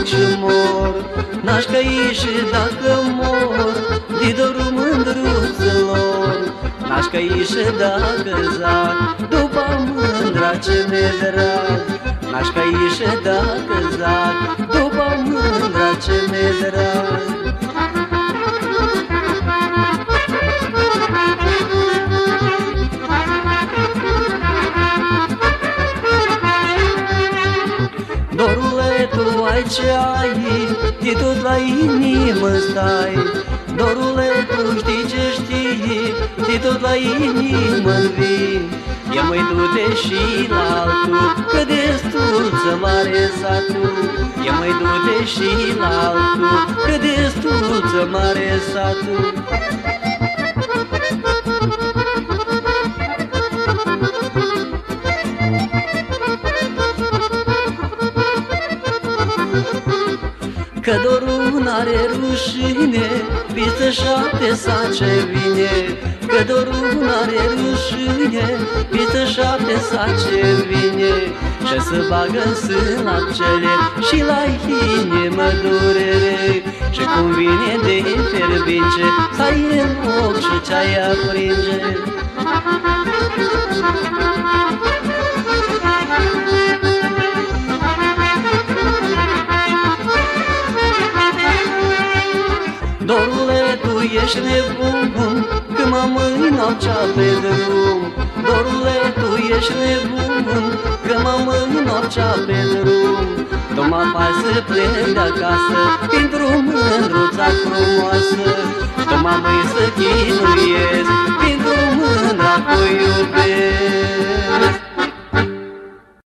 duc și mor. N-aș căi și dacă mor de dorul mândruțelor. N-aș căi și dacă zac după mândra ce mi-e drag. N-aș căi și dacă zac după mândra ce mi-e drag. Dorule, tu ai ce ai, de tot la inimă stai. Dorule, tu știi ce știi, de tot la inimă-mi vin. Ia măi du-te și la altul, că destul-ță mare satul. Ia măi du-te și la altul, că destul-ță mare satul. Că dorul n-are rușine, pistă 7 sace vine. Că dorul n-are rușine, pistă 7 sace vine. Și se bagă în sânacele și la inimă durere. Și cum vine de fierbince, stai în loc și ce-ai apringe. Dorule, tu ești nebun, că mă mâinau cea pe drum. Dorule, tu ești nebun, că mă mâinau cea pe drum. Tu mă faci să plec de acasă, pentru mândruța frumoasă. Tu mă mâini să chinuiesc, pentru mândra cu iubesc.